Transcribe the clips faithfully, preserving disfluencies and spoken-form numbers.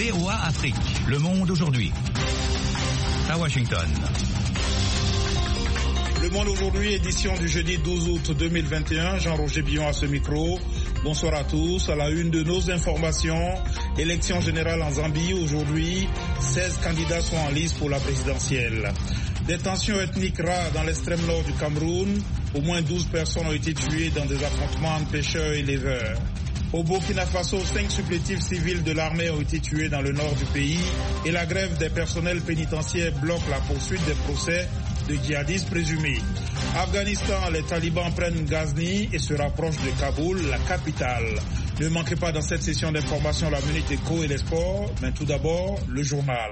V O A Afrique. Le monde aujourd'hui. À Washington. Le Monde aujourd'hui, édition du jeudi douze août deux mille vingt et un. Jean-Roger Billon à ce micro. Bonsoir à tous. À la une de nos informations, élection générale en Zambie. Aujourd'hui, seize candidats sont en lice pour la présidentielle. Des tensions ethniques rares dans l'extrême nord du Cameroun. Au moins douze personnes ont été tuées dans des affrontements entre pêcheurs et éleveurs. Au Burkina Faso, cinq supplétifs civils de l'armée ont été tués dans le nord du pays et la grève des personnels pénitentiaires bloque la poursuite des procès de djihadistes présumés. Afghanistan, les talibans prennent Ghazni et se rapprochent de Kaboul, la capitale. Ne manquez pas dans cette session d'information la Minute Éco et les sports, mais tout d'abord, le journal.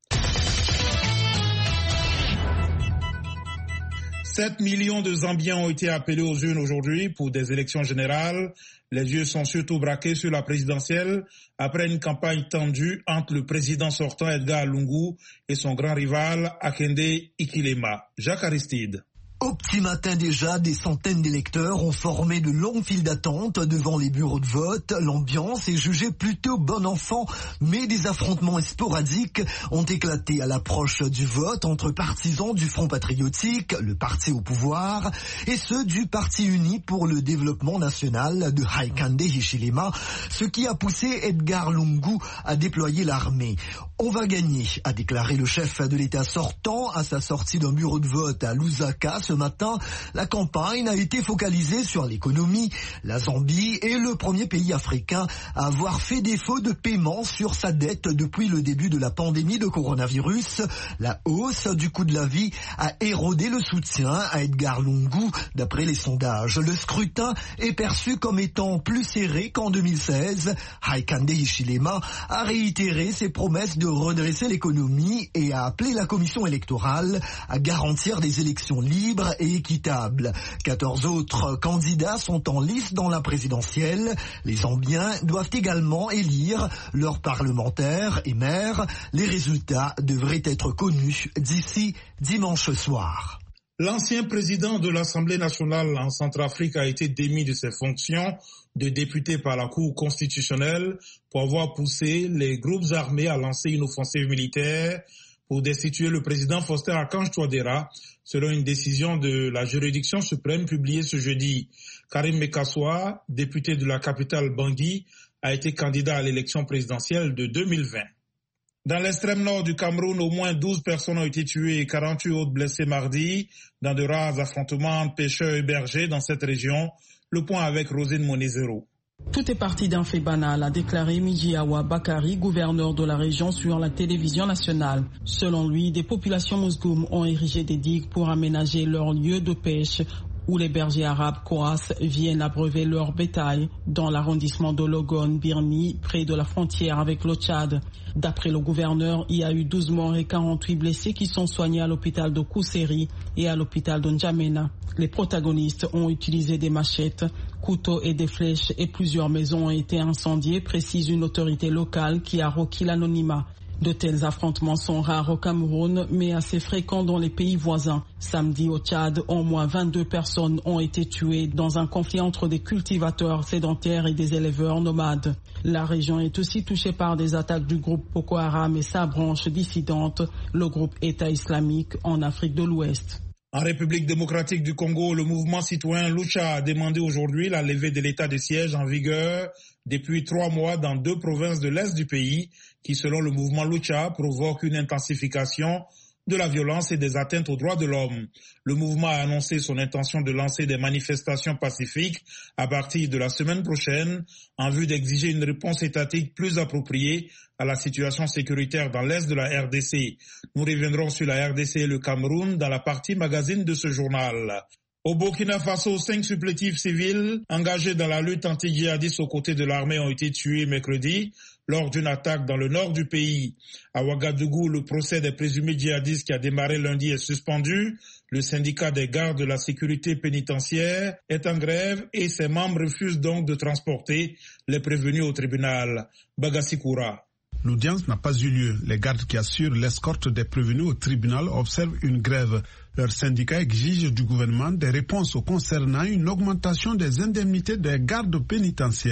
sept millions de Zambiens ont été appelés aux urnes aujourd'hui pour des élections générales. Les yeux sont surtout braqués sur la présidentielle après une campagne tendue entre le président sortant Edgar Lungu et son grand rival Hakainde Hichilema. Jacques Aristide. Au petit matin déjà, des centaines d'électeurs ont formé de longues files d'attente devant les bureaux de vote. L'ambiance est jugée plutôt bon enfant, mais des affrontements sporadiques ont éclaté à l'approche du vote entre partisans du Front patriotique, le parti au pouvoir, et ceux du Parti uni pour le développement national de Hakainde Hichilema, ce qui a poussé Edgar Lungu à déployer l'armée. On va gagner, a déclaré le chef de l'État sortant à sa sortie d'un bureau de vote à Lusaka. Ce matin, la campagne a été focalisée sur l'économie. La Zambie est le premier pays africain à avoir fait défaut de paiement sur sa dette depuis le début de la pandémie de coronavirus. La hausse du coût de la vie a érodé le soutien à Edgar Lungu. D'après les sondages, le scrutin est perçu comme étant plus serré qu'en deux mille seize. Hakainde Hichilema a réitéré ses promesses de redresser l'économie et a appelé la commission électorale à garantir des élections libres et équitable. quatorze autres candidats sont en lice dans la présidentielle. Les Zambiens doivent également élire leurs parlementaires et maires. Les résultats devraient être connus d'ici dimanche soir. L'ancien président de l'Assemblée nationale en Centrafrique a été démis de ses fonctions de député par la Cour constitutionnelle pour avoir poussé les groupes armés à lancer une offensive militaire pour destituer le président Faustin Archange Touadéra, selon une décision de la juridiction suprême publiée ce jeudi. Karim Mekassoua, député de la capitale Bangui, a été candidat à l'élection présidentielle de deux mille vingt. Dans l'extrême nord du Cameroun, au moins douze personnes ont été tuées et quarante-huit autres blessées mardi dans de rares affrontements entre pêcheurs et bergers dans cette région. Le point avec Rosine Monezero. Tout est parti d'un fait banal, a déclaré Mijiawa Bakari, gouverneur de la région, sur la télévision nationale. Selon lui, des populations mousgoum ont érigé des digues pour aménager leurs lieux de pêche où les bergers arabes Kouas viennent abreuver leur bétail dans l'arrondissement de Logon-Birni, près de la frontière avec le Tchad. D'après le gouverneur, il y a eu douze morts et quarante-huit blessés qui sont soignés à l'hôpital de Kousséri et à l'hôpital de N'Djamena. Les protagonistes ont utilisé des machettes, couteaux et des flèches et plusieurs maisons ont été incendiées, précise une autorité locale qui a requis l'anonymat. De tels affrontements sont rares au Cameroun, mais assez fréquents dans les pays voisins. Samedi au Tchad, au moins vingt-deux personnes ont été tuées dans un conflit entre des cultivateurs sédentaires et des éleveurs nomades. La région est aussi touchée par des attaques du groupe Boko Haram et sa branche dissidente, le groupe État islamique en Afrique de l'Ouest. En République démocratique du Congo, le mouvement citoyen Lucha a demandé aujourd'hui la levée de l'état de siège en vigueur depuis trois mois dans deux provinces de l'Est du pays qui, selon le mouvement Lucha, provoque une intensification de la violence et des atteintes aux droits de l'homme. Le mouvement a annoncé son intention de lancer des manifestations pacifiques à partir de la semaine prochaine en vue d'exiger une réponse étatique plus appropriée à la situation sécuritaire dans l'Est de la R D C. Nous reviendrons sur la R D C et le Cameroun dans la partie magazine de ce journal. Au Burkina Faso, cinq supplétifs civils engagés dans la lutte anti-djihadiste aux côtés de l'armée ont été tués mercredi lors d'une attaque dans le nord du pays. À Ouagadougou, le procès des présumés djihadistes qui a démarré lundi est suspendu. Le syndicat des gardes de la sécurité pénitentiaire est en grève et ses membres refusent donc de transporter les prévenus au tribunal. Bagassi Koura. L'audience n'a pas eu lieu. Les gardes qui assurent l'escorte des prévenus au tribunal observent une grève. Leur syndicat exige du gouvernement des réponses concernant une augmentation des indemnités des gardes pénitentiaires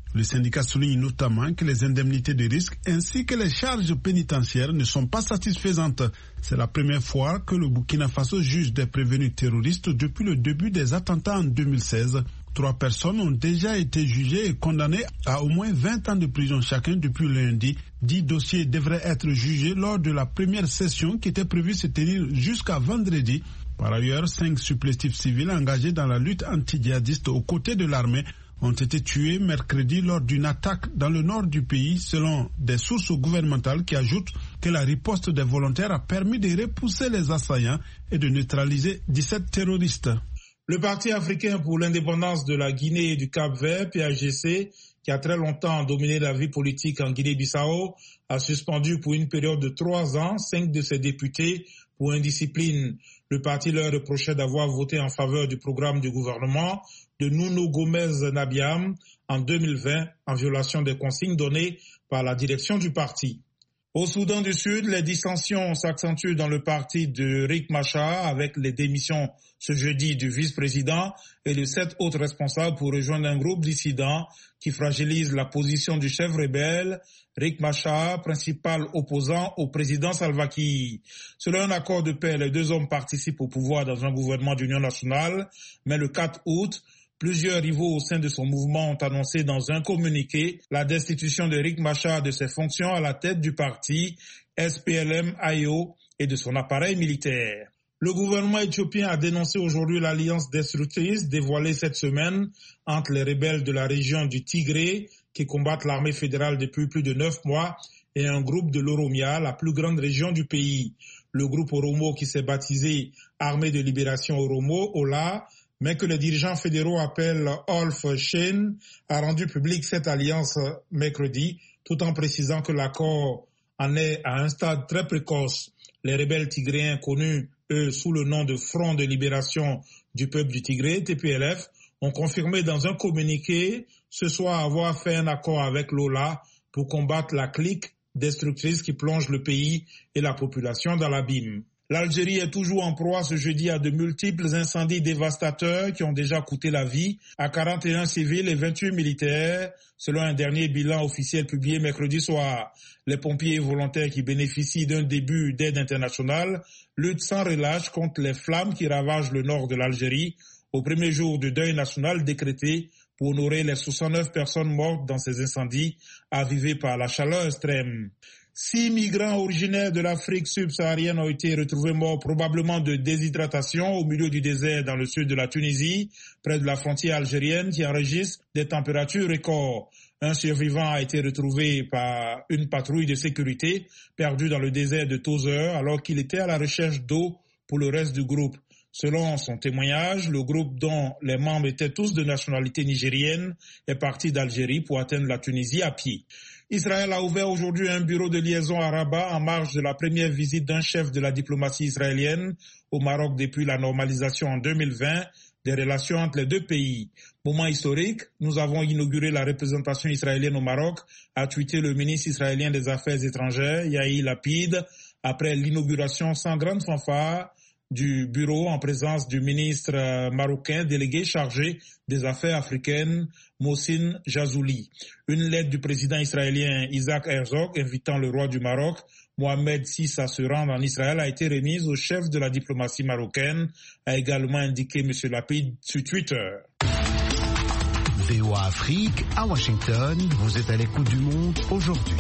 Le syndicat souligne notamment que les indemnités de risque ainsi que les charges pénitentiaires ne sont pas satisfaisantes. C'est la première fois que le Burkina Faso juge des prévenus terroristes depuis le début des attentats en deux mille seize. Trois personnes ont déjà été jugées et condamnées à au moins vingt ans de prison chacun depuis lundi. Dix dossiers devraient être jugés lors de la première session qui était prévue se tenir jusqu'à vendredi. Par ailleurs, cinq supplétifs civils engagés dans la lutte anti-djihadiste aux côtés de l'armée ont été tués mercredi lors d'une attaque dans le nord du pays, selon des sources gouvernementales qui ajoutent que la riposte des volontaires a permis de repousser les assaillants et de neutraliser dix-sept terroristes. Le Parti africain pour l'indépendance de la Guinée et du Cap-Vert, P A G C, qui a très longtemps dominé la vie politique en Guinée-Bissau, a suspendu pour une période de trois ans cinq de ses députés pour indiscipline. Le parti leur reprochait d'avoir voté en faveur du programme du gouvernement de Nuno Gomez Nabiam en deux mille vingt en violation des consignes données par la direction du parti. Au Soudan du Sud, les dissensions s'accentuent dans le parti de Riek Machar avec les démissions ce jeudi du vice-président et de sept autres responsables pour rejoindre un groupe dissident qui fragilise la position du chef rebelle, Riek Machar, principal opposant au président Salva Kiir. Selon un accord de paix, les deux hommes participent au pouvoir dans un gouvernement d'union nationale, mais le quatre août, plusieurs rivaux au sein de son mouvement ont annoncé dans un communiqué la destitution de Riek Machar de ses fonctions à la tête du parti S P L M I O et de son appareil militaire. Le gouvernement éthiopien a dénoncé aujourd'hui l'alliance destructrice dévoilée cette semaine entre les rebelles de la région du Tigré qui combattent l'armée fédérale depuis plus de neuf mois et un groupe de l'Oromia, la plus grande région du pays. Le groupe Oromo qui s'est baptisé Armée de libération Oromo, O L A, mais que les dirigeants fédéraux appellent Olf Shein, a rendu public cette alliance mercredi, tout en précisant que l'accord en est à un stade très précoce. Les rebelles tigréens connus, eux, sous le nom de Front de libération du peuple du Tigré, T P L F, ont confirmé dans un communiqué ce soir avoir fait un accord avec l'O L A pour combattre la clique destructrice qui plonge le pays et la population dans l'abîme. L'Algérie est toujours en proie ce jeudi à de multiples incendies dévastateurs qui ont déjà coûté la vie à quarante et un civils et vingt-huit militaires, selon un dernier bilan officiel publié mercredi soir. Les pompiers volontaires qui bénéficient d'un début d'aide internationale luttent sans relâche contre les flammes qui ravagent le nord de l'Algérie au premier jour de deuil national décrété pour honorer les soixante-neuf personnes mortes dans ces incendies avivés par la chaleur extrême. Six migrants originaires de l'Afrique subsaharienne ont été retrouvés morts probablement de déshydratation au milieu du désert dans le sud de la Tunisie, près de la frontière algérienne qui enregistre des températures records. Un survivant a été retrouvé par une patrouille de sécurité perdu dans le désert de Tozeur alors qu'il était à la recherche d'eau pour le reste du groupe. Selon son témoignage, le groupe dont les membres étaient tous de nationalité nigérienne est parti d'Algérie pour atteindre la Tunisie à pied. Israël a ouvert aujourd'hui un bureau de liaison à Rabat en marge de la première visite d'un chef de la diplomatie israélienne au Maroc depuis la normalisation en deux mille vingt des relations entre les deux pays. Moment historique, nous avons inauguré la représentation israélienne au Maroc, a tweeté le ministre israélien des Affaires étrangères, Yair Lapid, après l'inauguration sans grande fanfare du bureau en présence du ministre marocain délégué chargé des affaires africaines, Mohsin Jazouli. Une lettre du président israélien Isaac Herzog invitant le roi du Maroc, Mohamed six, à se rendre en Israël a été remise au chef de la diplomatie marocaine, a également indiqué M. Lapid sur Twitter. V O A Afrique, à Washington, vous êtes à l'écoute du monde aujourd'hui.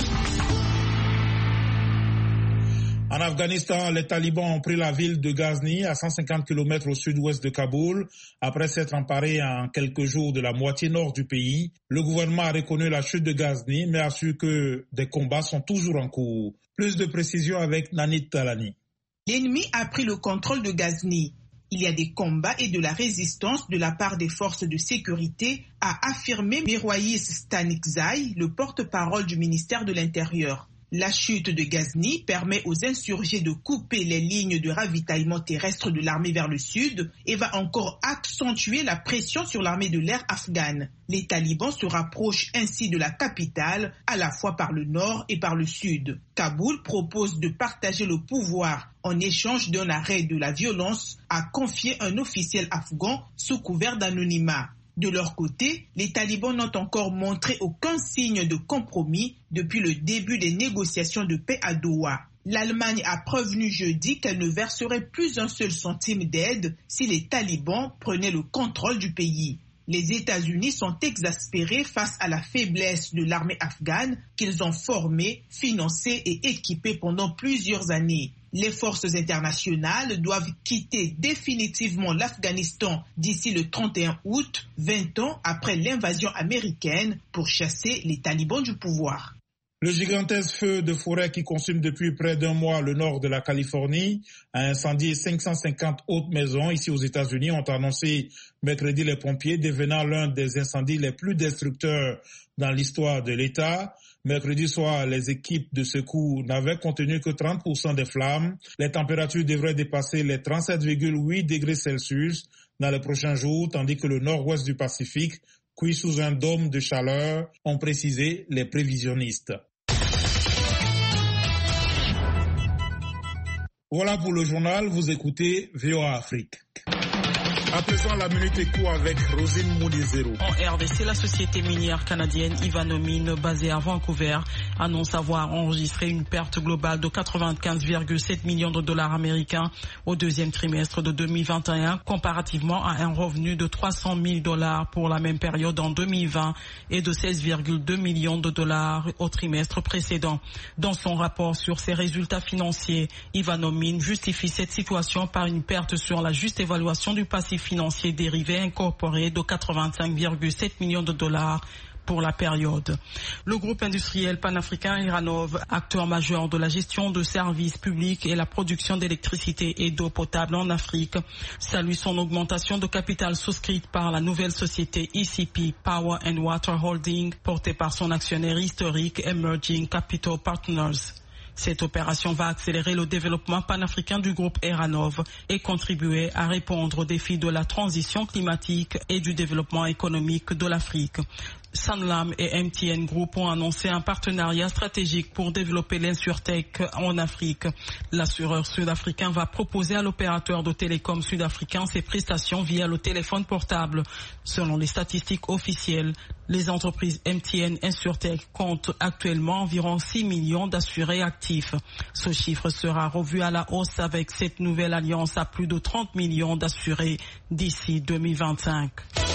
En Afghanistan, les talibans ont pris la ville de Ghazni, à cent cinquante kilomètres au sud-ouest de Kaboul, après s'être emparés en quelques jours de la moitié nord du pays. Le gouvernement a reconnu la chute de Ghazni, mais assure que des combats sont toujours en cours. Plus de précisions avec Nanit Talani. L'ennemi a pris le contrôle de Ghazni. Il y a des combats et de la résistance de la part des forces de sécurité, a affirmé Mirwais Stanikzai, le porte-parole du ministère de l'Intérieur. La chute de Ghazni permet aux insurgés de couper les lignes de ravitaillement terrestre de l'armée vers le sud et va encore accentuer la pression sur l'armée de l'air afghane. Les talibans se rapprochent ainsi de la capitale, à la fois par le nord et par le sud. Kaboul propose de partager le pouvoir en échange d'un arrêt de la violence, a confié un officiel afghan sous couvert d'anonymat. De leur côté, les talibans n'ont encore montré aucun signe de compromis depuis le début des négociations de paix à Doha. L'Allemagne a prévenu jeudi qu'elle ne verserait plus un seul centime d'aide si les talibans prenaient le contrôle du pays. Les États-Unis sont exaspérés face à la faiblesse de l'armée afghane qu'ils ont formée, financée et équipée pendant plusieurs années. Les forces internationales doivent quitter définitivement l'Afghanistan d'ici le trente et un août, vingt ans après l'invasion américaine, pour chasser les talibans du pouvoir. Le gigantesque feu de forêt qui consume depuis près d'un mois le nord de la Californie a incendié cinq cent cinquante autres maisons ici aux États-Unis, ont annoncé mercredi les pompiers, devenant l'un des incendies les plus destructeurs dans l'histoire de l'État. Mercredi soir, les équipes de secours n'avaient contenu que trente pour cent des flammes. Les températures devraient dépasser les trente-sept virgule huit degrés Celsius dans les prochains jours, tandis que le nord-ouest du Pacifique cuit sous un dôme de chaleur, ont précisé les prévisionnistes. Voilà pour le journal, vous écoutez V O A Afrique. À présent, la minute éco avec Rosine Moudizero. En R D C, la société minière canadienne Ivanomine, basée à Vancouver, annonce avoir enregistré une perte globale de quatre-vingt-quinze virgule sept millions de dollars américains au deuxième trimestre de deux mille vingt et un, comparativement à un revenu de trois cent mille dollars pour la même période en deux mille vingt et de seize virgule deux millions de dollars au trimestre précédent. Dans son rapport sur ses résultats financiers, Ivanomine justifie cette situation par une perte sur la juste évaluation du passif financier dérivé incorporé de quatre-vingt-cinq virgule sept millions de dollars pour la période. Le groupe industriel panafricain Iranov, acteur majeur de la gestion de services publics et la production d'électricité et d'eau potable en Afrique, salue son augmentation de capital souscrite par la nouvelle société E C P Power and Water Holding, portée par son actionnaire historique Emerging Capital Partners. Cette opération va accélérer le développement panafricain du groupe Iranov et contribuer à répondre aux défis de la transition climatique et du développement économique de l'Afrique. Sanlam et M T N Group ont annoncé un partenariat stratégique pour développer l'Insurtech en Afrique. L'assureur sud-africain va proposer à l'opérateur de télécom sud-africain ses prestations via le téléphone portable. Selon les statistiques officielles, les entreprises M T N Insurtech comptent actuellement environ six millions d'assurés actifs. Ce chiffre sera revu à la hausse avec cette nouvelle alliance à plus de trente millions d'assurés d'ici deux mille vingt-cinq.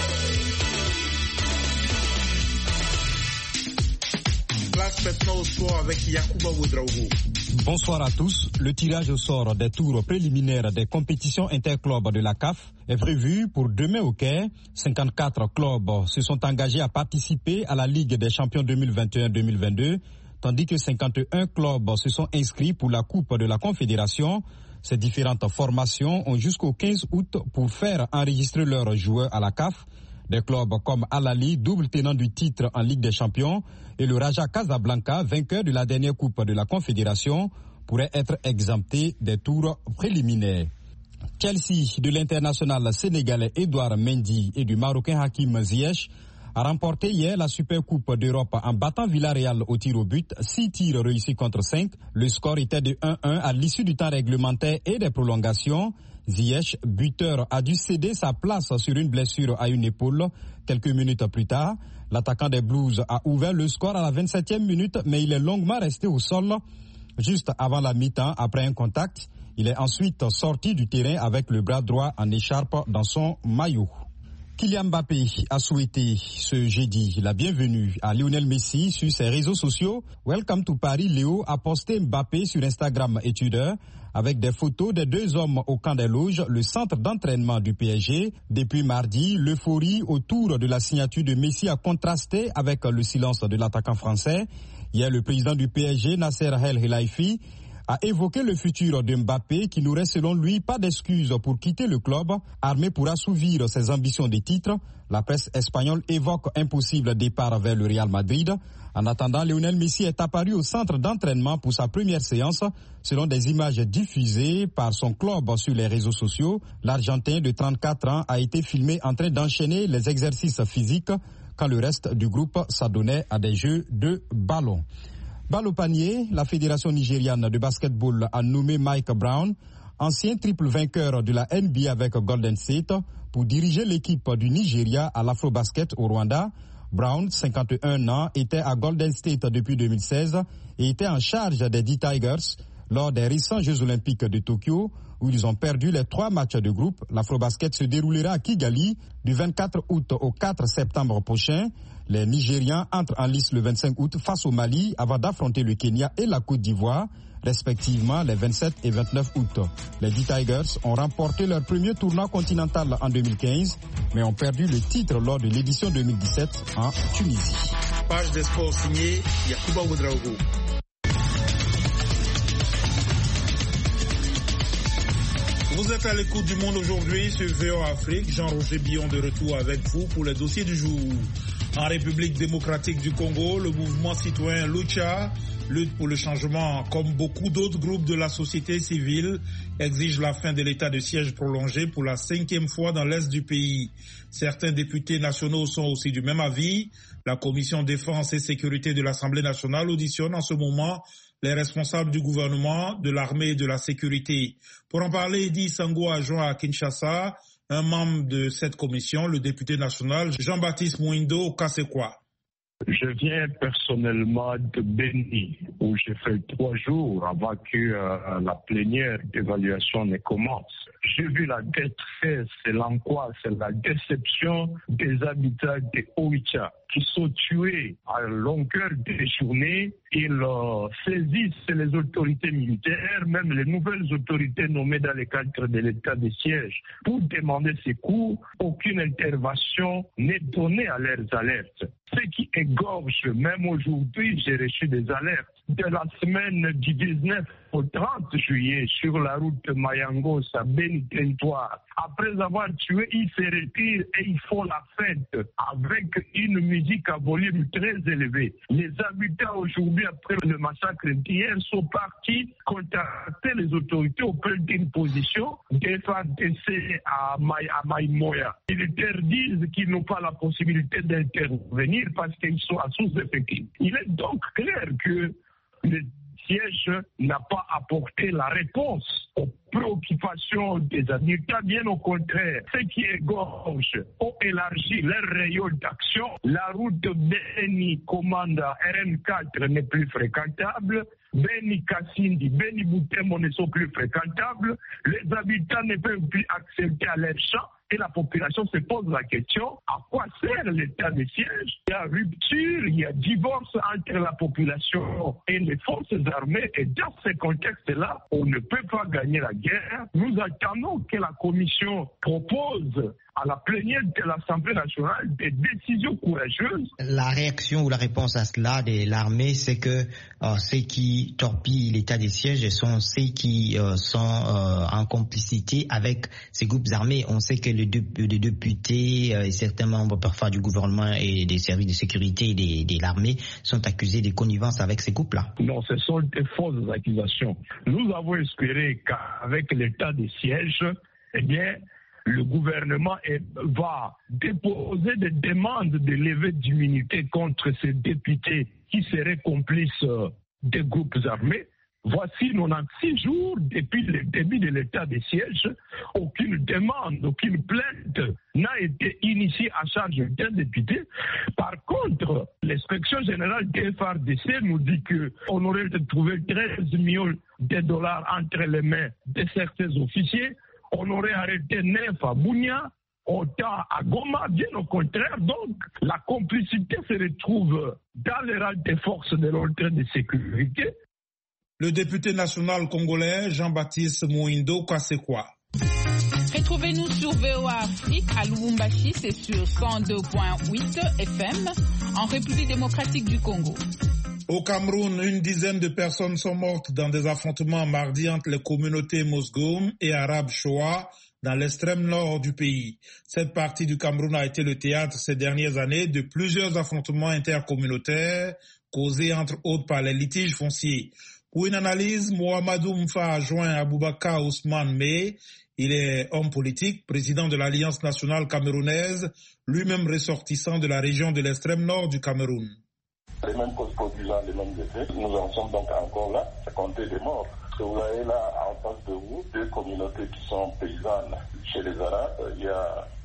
Place maintenant au sport avec Yacouba Ouedraogo. Bonsoir à tous. Le tirage au sort des tours préliminaires des compétitions interclubs de la C A F est prévu pour demain au Caire. cinquante-quatre clubs se sont engagés à participer à la Ligue des champions deux mille vingt et un deux mille vingt-deux, tandis que cinquante et un clubs se sont inscrits pour la Coupe de la Confédération. Ces différentes formations ont jusqu'au quinze août pour faire enregistrer leurs joueurs à la C A F. Des clubs comme Al Ahly, double tenant du titre en Ligue des Champions, et le Raja Casablanca, vainqueur de la dernière Coupe de la Confédération, pourraient être exemptés des tours préliminaires. Chelsea, de l'international sénégalais Edouard Mendy et du Marocain Hakim Ziyech, a remporté hier la Supercoupe d'Europe en battant Villarreal au tir au but, six tirs réussis contre cinq. Le score était de un un à l'issue du temps réglementaire et des prolongations. Ziyech, buteur, a dû céder sa place sur une blessure à une épaule. Quelques minutes plus tard, l'attaquant des Blues a ouvert le score à la vingt-septième minute, mais il est longuement resté au sol. Juste avant la mi-temps, après un contact, il est ensuite sorti du terrain avec le bras droit en écharpe dans son maillot. Kylian Mbappé a souhaité ce jeudi la bienvenue à Lionel Messi sur ses réseaux sociaux. Welcome to Paris, Léo a posté Mbappé sur Instagram et Twitter avec des photos des deux hommes au camp des loges, le centre d'entraînement du P S G. Depuis mardi, l'euphorie autour de la signature de Messi a contrasté avec le silence de l'attaquant français. Hier, le président du P S G, Nasser El Khelaifi, a évoqué le futur de Mbappé qui n'aurait selon lui pas d'excuses pour quitter le club, armé pour assouvir ses ambitions de titre. La presse espagnole évoque un possible départ vers le Real Madrid. En attendant, Lionel Messi est apparu au centre d'entraînement pour sa première séance. Selon des images diffusées par son club sur les réseaux sociaux, l'Argentin de trente-quatre ans a été filmé en train d'enchaîner les exercices physiques quand le reste du groupe s'adonnait à des jeux de ballon. Balle au panier, la Fédération nigériane de basketball a nommé Mike Brown, ancien triple vainqueur de la N B A avec Golden State, pour diriger l'équipe du Nigeria à l'Afrobasket au Rwanda. Brown, cinquante et un ans, était à Golden State depuis deux mille seize et était en charge des D Tigers lors des récents Jeux Olympiques de Tokyo où ils ont perdu les trois matchs de groupe. L'Afrobasket se déroulera à Kigali du vingt-quatre août au quatre septembre prochain. Les Nigérians entrent en lice le vingt-cinq août face au Mali avant d'affronter le Kenya et la Côte d'Ivoire, respectivement les vingt-sept et vingt-neuf août. Les D Tigers ont remporté leur premier tournoi continental en deux mille quinze, mais ont perdu le titre lors de l'édition deux mille dix-sept en Tunisie. Page des sports signée Yacouba Ouedraogo. Vous êtes à l'écoute du Monde aujourd'hui sur V O A Afrique. Jean-Roger Billon de retour avec vous pour les dossiers du jour. En République démocratique du Congo, le mouvement citoyen Lucha lutte pour le changement. Comme beaucoup d'autres groupes de la société civile, exige la fin de l'état de siège prolongé pour la cinquième fois dans l'est du pays. Certains députés nationaux sont aussi du même avis. La commission défense et sécurité de l'Assemblée nationale auditionne en ce moment les responsables du gouvernement, de l'armée et de la sécurité. Pour en parler, Eddy Sango a joint à Kinshasa un membre de cette commission, le député national Jean-Baptiste Mouindo Kasekwa. Je viens personnellement de Beni, où j'ai fait trois jours avant que euh, la plénière d'évaluation ne commence. J'ai vu la détresse et l'angoisse et la déception des habitants de Oicha qui sont tués à longueur de journée. Ils euh, saisissent les autorités militaires, même les nouvelles autorités nommées dans le cadre de l'état de siège, pour demander secours. Aucune intervention n'est donnée à leurs alertes. Ce qui égorge, même aujourd'hui, j'ai reçu des alertes de la semaine du dix-neuf au trente juillet sur la route Mayangos à Beni Territoire. Après avoir tué, ils se retirent et ils font la fête avec une musique à volume très élevé. Les habitants aujourd'hui, après le massacre d'hier, sont partis contacter les autorités auprès d'une position des F A R D C à Maïmoya. Ils interdisent qu'ils n'ont pas la possibilité d'intervenir parce qu'ils sont à sous-effectif. Il est donc clair que le siège n'a pas apporté la réponse aux préoccupations des habitants, bien au contraire. Ce qui égorge ont élargi leur rayon d'action. La route Beni Komanda R N quatre n'est plus fréquentable. Beni Kassindi, Beni Butembo ne sont plus fréquentables. Les habitants ne peuvent plus accéder à leurs champs. Et la population se pose la question, à quoi sert l'état de siège? Il y a rupture, il y a divorce entre la population et les forces armées. Et dans ce contexte-là, on ne peut pas gagner la guerre. Nous attendons que la commission propose à la plénière de l'Assemblée nationale des décisions courageuses. La réaction ou la réponse à cela de l'armée, c'est que euh, ceux qui torpillent l'état des sièges sont ceux qui euh, sont euh, en complicité avec ces groupes armés. On sait que les, deux, les députés euh, et certains membres parfois du gouvernement et des services de sécurité et de l'armée sont accusés de connivence avec ces groupes-là. Non, ce sont des fausses accusations. Nous avons espéré qu'avec l'état des sièges, eh bien, le gouvernement est, va déposer des demandes de levée d'immunité contre ces députés qui seraient complices euh, des groupes armés. Voici quatre-vingt-seize jours depuis le début de l'état de siège. Aucune demande, aucune plainte n'a été initiée à charge d'un député. Par contre, l'inspection générale des F A R D C nous dit qu'on aurait trouvé treize millions de dollars entre les mains de certains officiers. On aurait arrêté neuf à Bunia, autant à Goma, bien au contraire. Donc, la complicité se retrouve dans les rangs des forces de l'ordre de sécurité. Le député national congolais Jean-Baptiste Mouindo Kasekwa. Retrouvez-nous sur V O A Afrique à Lubumbashi, c'est sur cent deux virgule huit F M, en République démocratique du Congo. Au Cameroun, une dizaine de personnes sont mortes dans des affrontements mardi entre les communautés Mosgoum et Arabes Shoa dans l'extrême nord du pays. Cette partie du Cameroun a été le théâtre ces dernières années de plusieurs affrontements intercommunautaires causés entre autres par les litiges fonciers. Pour une analyse, Mohamedou Mfa a joint Aboubakar Ousmane Mey. Il est homme politique, président de l'Alliance nationale camerounaise, lui-même ressortissant de la région de l'extrême nord du Cameroun. Les mêmes causes produisant les mêmes effets. Nous en sommes donc encore là, à compter des morts. Vous avez là en face de vous deux communautés qui sont paysannes. Chez les Arabes, il y a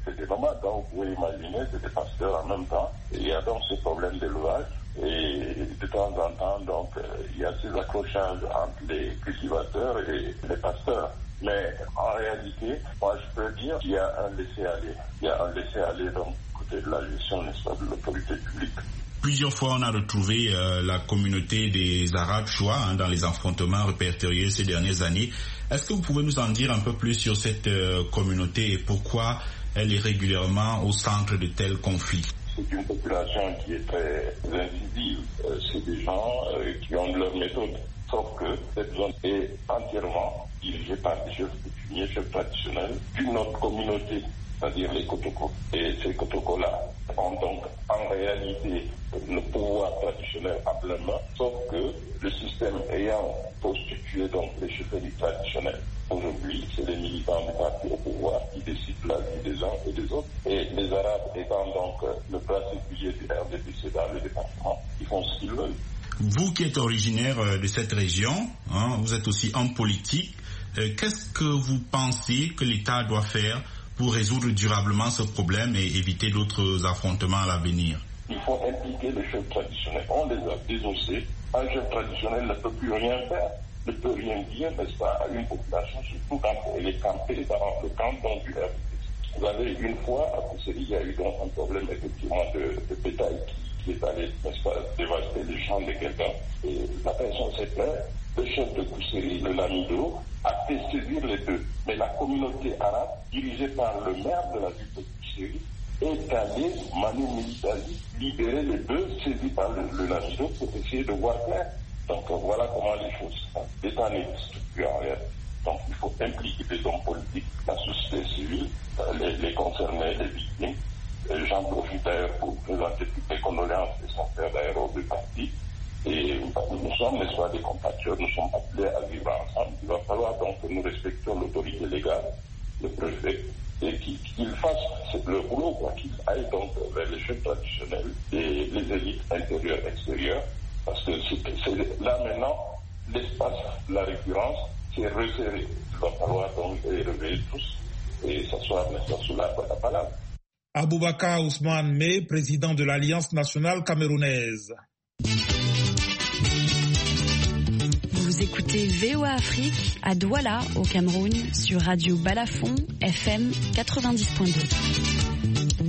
c'est des nomades, donc vous pouvez imaginer, c'est des pasteurs en même temps. Et il y a donc ce problème d'élevage. Et de temps en temps, donc, il y a ces accrochages entre les cultivateurs et les pasteurs. Mais en réalité, moi je peux dire qu'il y a un laisser-aller. Il y a un laisser-aller donc côté de la gestion, n'est-ce pas, de l'autorité publique. Plusieurs fois, on a retrouvé euh, la communauté des Arabes Choua hein, dans les affrontements répertoriés ces dernières années. Est-ce que vous pouvez nous en dire un peu plus sur cette euh, communauté et pourquoi elle est régulièrement au centre de tels conflits? C'est une population qui est très incisive. Euh, c'est des gens euh, qui ont leur méthode. Sauf que cette zone est entièrement dirigée par des chefs coutumiers, chefs traditionnels d'une autre communauté, c'est-à-dire les Kotoko. Et ces Kotoko-là ont donc en réalité le pouvoir traditionnel à plein main, sauf que le système ayant constitué donc les chefferies traditionnelles. Aujourd'hui, c'est les militants du parti au pouvoir qui décident la vie des uns et des autres. Et les Arabes étant donc le bras séculier du R D P C dans le département, ils font ce qu'ils veulent. Vous qui êtes originaire de cette région, hein, vous êtes aussi homme politique, euh, qu'est-ce que vous pensez que l'État doit faire pour résoudre durablement ce problème et éviter d'autres affrontements à l'avenir? Il faut impliquer les chefs traditionnels. On les a désossés. Un chef traditionnel ne peut plus rien faire, ne peut rien dire, n'est-ce pas, à une population, surtout quand elle est campée dans le canton du R D P C. Vous avez une fois, à Kousséri, il y a eu donc un problème effectivement de, de bétail qui qui est allé, n'est-ce pas, dévaster les champs de quelqu'un. Et la personne s'est plainte. Le chef de Kousséri, le Lamido, a fait saisir les deux. Mais la communauté arabe, dirigée par le maire de la ville de Kousséri, est allée, Manu Militari, libérer les deux saisis par le, le Lamido pour essayer de voir clair. Donc voilà comment les choses sont. L'État n'existe plus en réalité. Donc il faut impliquer les hommes politiques, la société civile, les, les concernés, les victimes. J'en profite d'ailleurs pour présenter toutes les condoléances des sincères d'ailleurs aux deux parties. Et nous sommes, n'est-ce pas, des compatriotes, nous sommes appelés à vivre ensemble. Il va falloir donc que nous respections l'autorité légale, le préfet, et qu'il fasse le boulot, quoi, qu'il aille donc vers les chefs traditionnels et les élites intérieures, extérieures, parce que c'est, c'est là maintenant, l'espace, la récurrence, c'est resserré. Il va falloir donc les réveiller tous et s'asseoir, n'est-ce pas, sous l'arbre à palabre. Aboubakar Ousmane May, président de l'Alliance nationale camerounaise. Vous écoutez V O A Afrique à Douala, au Cameroun, sur Radio Balafon, F M quatre-vingt-dix point deux.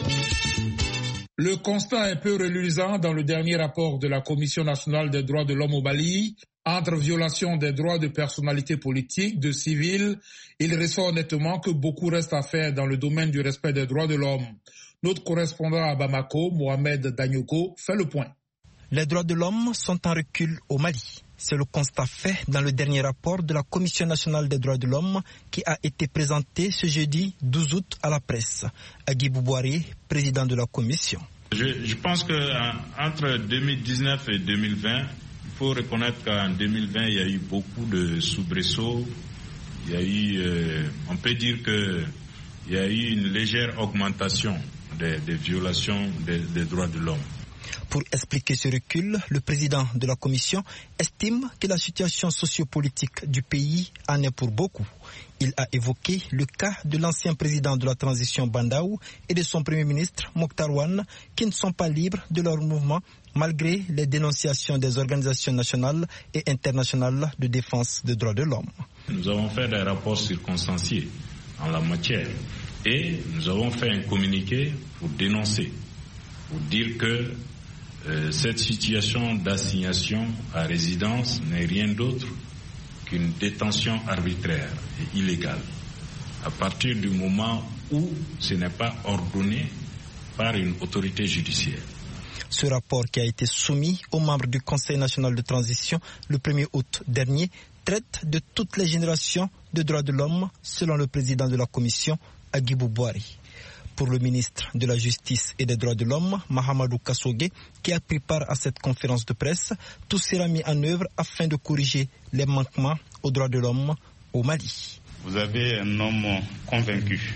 Le constat est peu reluisant dans le dernier rapport de la Commission nationale des droits de l'homme au Mali. Entre violation des droits de personnalité politique, de civils, il ressort nettement que beaucoup reste à faire dans le domaine du respect des droits de l'homme. Notre correspondant à Bamako, Mohamed Danyoko, fait le point. Les droits de l'homme sont en recul au Mali. C'est le constat fait dans le dernier rapport de la Commission nationale des droits de l'homme qui a été présenté ce jeudi douze août à la presse. Agui Boubouari, président de la commission. Je, je pense qu'entre deux mille dix-neuf et deux mille vingt, il faut reconnaître qu'en deux mille vingt, il y a eu beaucoup de soubresauts. Il y a eu, euh, on peut dire qu'il y a eu une légère augmentation des, des violations des, des droits de l'homme. Pour expliquer ce recul, le président de la commission estime que la situation sociopolitique du pays en est pour beaucoup. Il a évoqué le cas de l'ancien président de la transition Bandaou et de son premier ministre Mokhtar Ouane qui ne sont pas libres de leur mouvement malgré les dénonciations des organisations nationales et internationales de défense des droits de l'homme. Nous avons fait des rapports circonstanciés en la matière et nous avons fait un communiqué pour dénoncer, pour dire que euh, cette situation d'assignation à résidence n'est rien d'autre qu'une détention arbitraire et illégale, à partir du moment où ce n'est pas ordonné par une autorité judiciaire. Ce rapport qui a été soumis aux membres du Conseil national de transition le premier août dernier traite de toutes les générations de droits de l'homme, selon le président de la commission, Agui Boubouari. Pour le ministre de la Justice et des droits de l'homme, Mahamadou Kassogué, qui a pris part à cette conférence de presse, tout sera mis en œuvre afin de corriger les manquements aux droits de l'homme au Mali. Vous avez un homme convaincu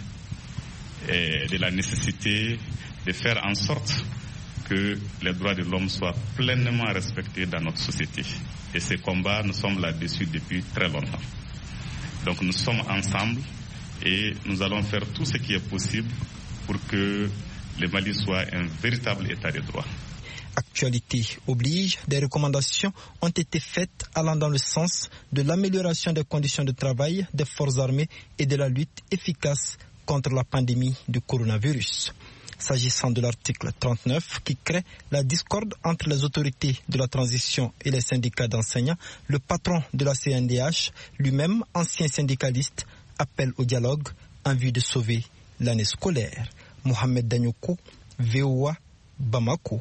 de la nécessité de faire en sorte que les droits de l'homme soient pleinement respectés dans notre société. Et ces combats, nous sommes là-dessus depuis très longtemps. Donc nous sommes ensemble et nous allons faire tout ce qui est possible pour que le Mali soit un véritable état de droit. Actualité oblige, des recommandations ont été faites allant dans le sens de l'amélioration des conditions de travail des forces armées et de la lutte efficace contre la pandémie du coronavirus. S'agissant de l'article trente-neuf qui crée la discorde entre les autorités de la transition et les syndicats d'enseignants, le patron de la C N D H, lui-même ancien syndicaliste, appelle au dialogue en vue de sauver l'année scolaire. Mohamed Danyoko, V O A, Bamako.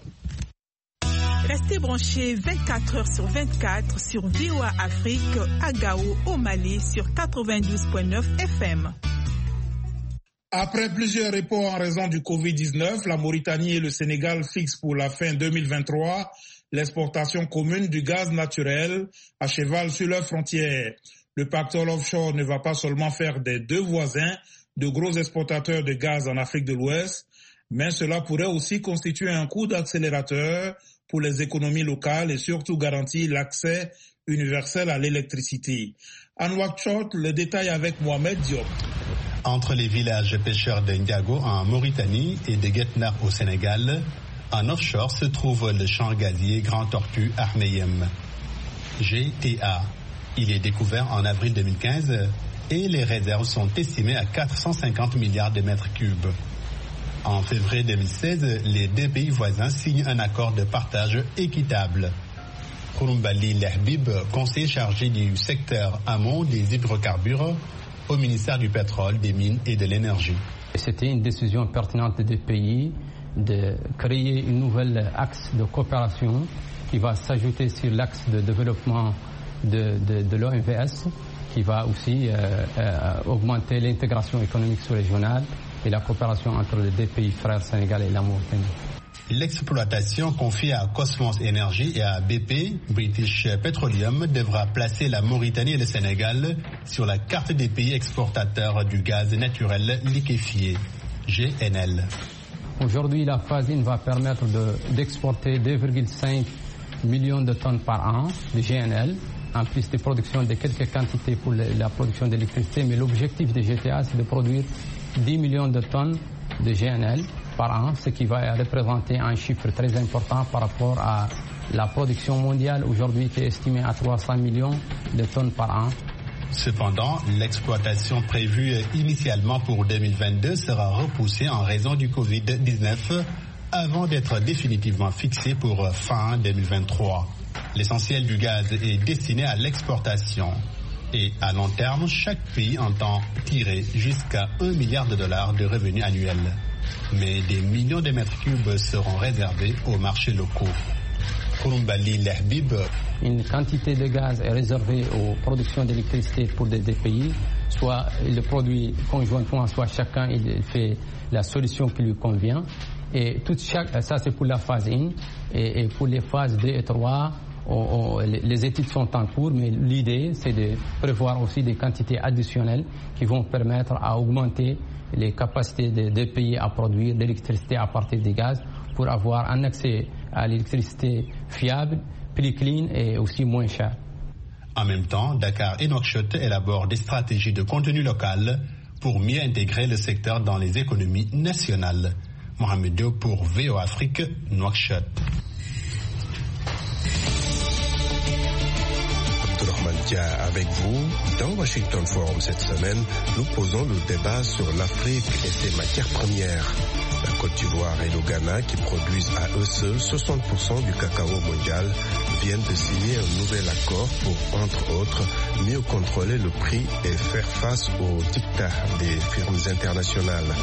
Restez branchés vingt-quatre heures sur vingt-quatre sur V O A Afrique à Gao, au Mali, sur quatre-vingt-douze virgule neuf F M. Après plusieurs reports en raison du covid dix-neuf, la Mauritanie et le Sénégal fixent pour la fin deux mille vingt-trois l'exportation commune du gaz naturel à cheval sur leurs frontières. Le pactole offshore ne va pas seulement faire des deux voisins de gros exportateurs de gaz en Afrique de l'Ouest, mais cela pourrait aussi constituer un coup d'accélérateur pour les économies locales et surtout garantir l'accès universel à l'électricité. À Nouakchott, le détail avec Mohamed Diop. Entre les villages pêcheurs de Ndiago en Mauritanie et de Guetnap au Sénégal, en offshore se trouve le champ gazier Grand Tortue Ahmeyim. G T A. Il est découvert en avril deux mille quinze et les réserves sont estimées à quatre cent cinquante milliards de mètres cubes. En février deux mille seize, les deux pays voisins signent un accord de partage équitable. Khouroumbali Lehbib, conseiller chargé du secteur amont des hydrocarbures au ministère du pétrole, des mines et de l'énergie. C'était une décision pertinente des pays de créer une nouvelle axe de coopération qui va s'ajouter sur l'axe de développement de, de, de l'O M V S, qui va aussi euh, euh, augmenter l'intégration économique sous-régionale et la coopération entre les deux pays frères, Sénégal et la Mauritanie. L'exploitation confiée à Cosmos Energy et à B P, British Petroleum, devra placer la Mauritanie et le Sénégal sur la carte des pays exportateurs du gaz naturel liquéfié, G N L. Aujourd'hui, la phase un va permettre de, d'exporter deux virgule cinq millions de tonnes par an de G N L, en plus de production de quelques quantités pour la production d'électricité. Mais l'objectif de G T A, c'est de produire dix millions de tonnes de G N L par an, ce qui va représenter un chiffre très important par rapport à la production mondiale aujourd'hui qui est estimée à trois cents millions de tonnes par an. Cependant, l'exploitation prévue initialement pour deux mille vingt-deux sera repoussée en raison du covid dix-neuf avant d'être définitivement fixée pour fin deux mille vingt-trois. L'essentiel du gaz est destiné à l'exportation. Et à long terme, chaque pays entend tirer jusqu'à un milliard de dollars de revenus annuels. Mais des millions de mètres cubes seront réservés aux marchés locaux. Khouroumbali Lehbib. Une quantité de gaz est réservée aux productions d'électricité pour des, des pays, soit il le produit conjointement, soit chacun il fait la solution qui lui convient. Et toute chaque, ça c'est pour la phase un, et, et pour les phases deux et trois, on, on, les études sont en cours, mais l'idée c'est de prévoir aussi des quantités additionnelles qui vont permettre à augmenter les capacités des deux pays à produire de l'électricité à partir des gaz pour avoir un accès à l'électricité fiable, plus clean et aussi moins cher. En même temps, Dakar et Nouakchott élaborent des stratégies de contenu local pour mieux intégrer le secteur dans les économies nationales. Mohamed Diop pour V O Afrique, Nouakchott. Avec vous, dans Washington Forum cette semaine, nous posons le débat sur l'Afrique et ses matières premières. La Côte d'Ivoire et le Ghana, qui produisent à eux seuls soixante pour cent du cacao mondial, viennent de signer un nouvel accord pour, entre autres, mieux contrôler le prix et faire face aux dictats des firmes internationales.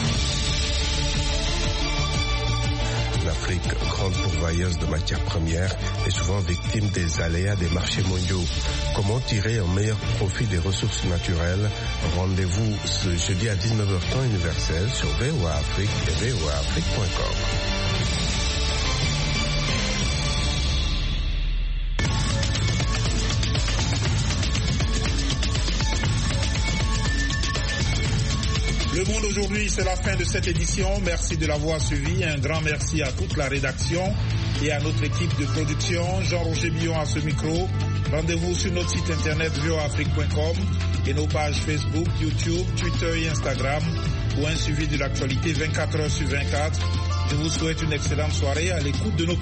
L'Afrique, grande pourvoyeuse de matières premières, est souvent victime des aléas des marchés mondiaux. Comment tirer un meilleur profit des ressources naturelles? Rendez-vous ce jeudi à dix-neuf heures temps universel sur V O A Afrique et V O A Afrique point com. Le Monde aujourd'hui, c'est la fin de cette édition. Merci de l'avoir suivi. Un grand merci à toute la rédaction et à notre équipe de production. Jean-Roger Billon à ce micro. Rendez-vous sur notre site internet V O A Afrique point com et nos pages Facebook, YouTube, Twitter et Instagram pour un suivi de l'actualité vingt-quatre heures sur vingt-quatre. Je vous souhaite une excellente soirée à l'écoute de nos